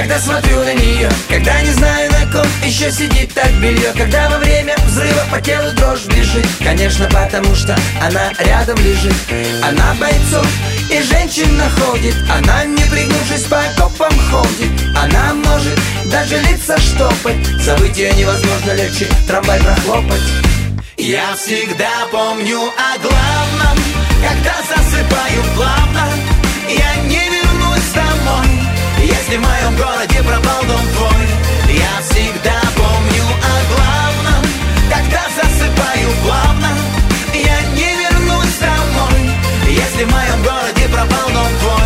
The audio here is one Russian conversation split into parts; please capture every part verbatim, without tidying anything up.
когда смотрю на нее, когда не знаю, на ком еще сидит так белье, когда во время взрыва по телу дрожь бежит. Конечно, потому что она рядом лежит. Она бойцов и женщин находит. Она, не пригнувшись, по окопам ходит. Она может даже лица штопать. Забыть ее невозможно, легче трамвай прохлопать. Я всегда помню о главном, когда засыпаю плавно. Я не вернусь домой, если в моем городе пропал дом твой. Я всегда помню о главном, когда засыпаю плавно. Я не вернусь домой, если в моем городе пропал дом твой.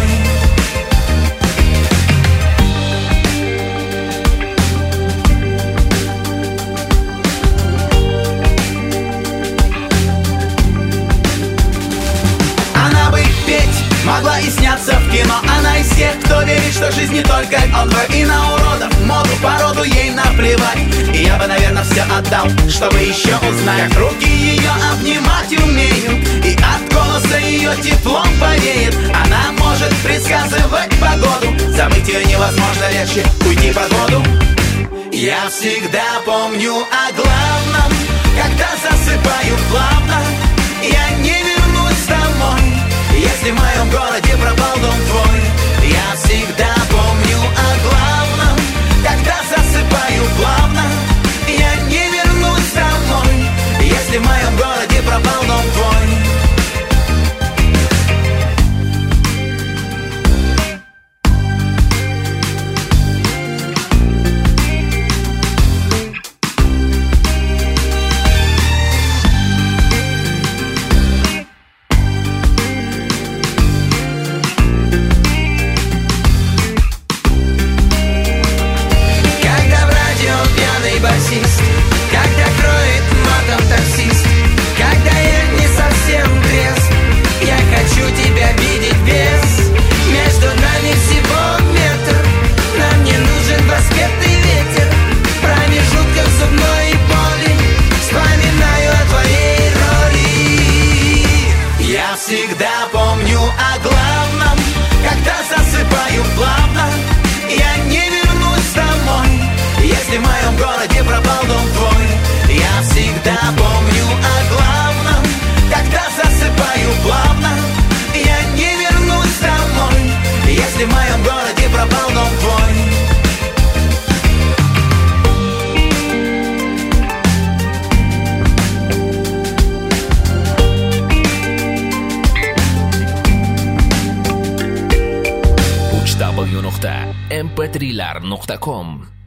Могла и сняться в кино. Она из тех, кто верит, что жизнь не только он двое. И на уродов, моду, породу ей наплевать. И я бы, наверное, все отдал, чтобы еще узнать, как руки ее обнимать умеют, и от голоса ее теплом повеет. Она может предсказывать погоду. Забыть ее невозможно, легче уйти под воду. Я всегда помню о главном, когда засыпаю плавно. Я не вернусь домой, если в моем городе пропал дом твой. Я всегда помню о главном, когда засыпаю плавно. Я не вернусь домой, если в моем городе пропал дом твой. Когда кроет матом таксист, когда я не совсем трезв, я хочу тебя видеть без. Между нами всего метр, нам не нужен баскетный ветер. В промежутках зубной боли вспоминаю о твоей роли. Я всегда помню о главном, когда засыпаю плавно. Я не вернусь домой, если в моем городе пропал дом твой. Я всегда помню о главном, когда засыпаю плавно. Я не вернусь домой, если в моем городе пропал дом твой. w w w точка эм пэ три лар точка ком